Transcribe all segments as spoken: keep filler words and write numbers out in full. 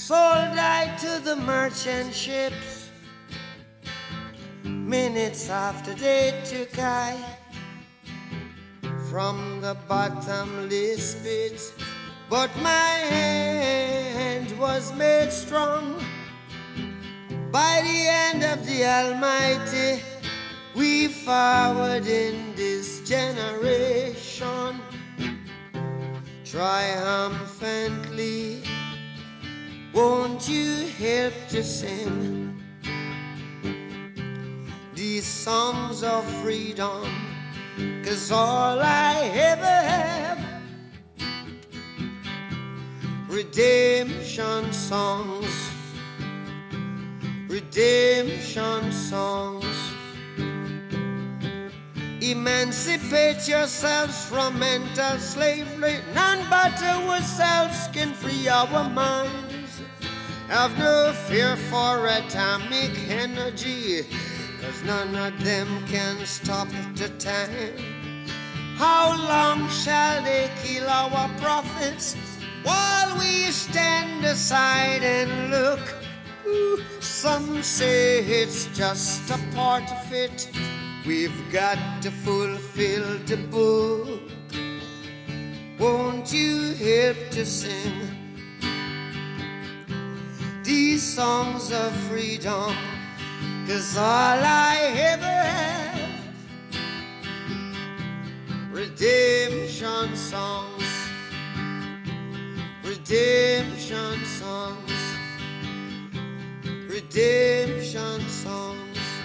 sold I to the merchant ships. Minutes after they took I from the bottomless pit, but my hand was made strong by the hand of the Almighty. We forward in this generation triumphantly. Won't you help to sing these songs of freedom? 'Cause all I ever have, redemption songs, redemption songs. Emancipate yourselves from mental slavery. None but ourselves can free our minds. Have no fear for atomic energy, 'cause none of them can stop the time. How long shall they kill our prophets while we stand aside and look? Ooh, some say it's just a part of it. We've got to fulfill the book. Won't you help to sing these songs of freedom? 'Cause all I ever have, redemption songs, redemption songs, redemption songs.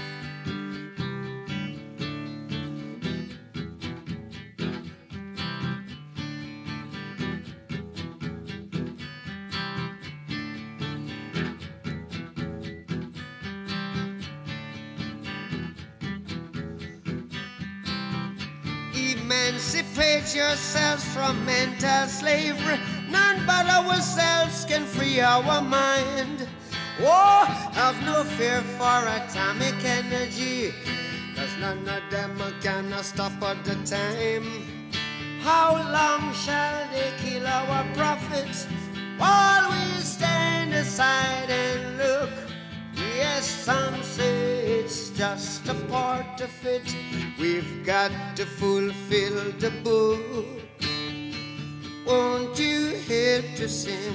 Emancipate yourselves from mental slavery. None but ourselves can free our mind. Oh, have no fear for atomic energy, 'cause none of them can stop at the time. How long shall they kill our prophets while we stand aside and look? Yes, some say it's just a part of it. We've got to fulfill the book. Won't you help to sing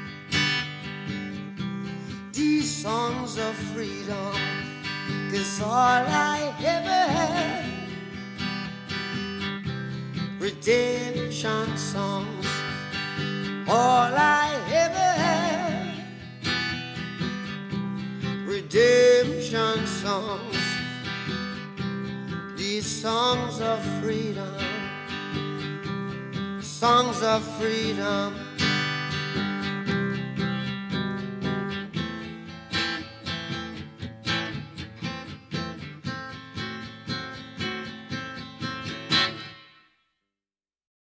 these songs of freedom? 'Cause all I ever have, redemption songs. All I ever have, redemption songs. These songs of freedom, songs of freedom.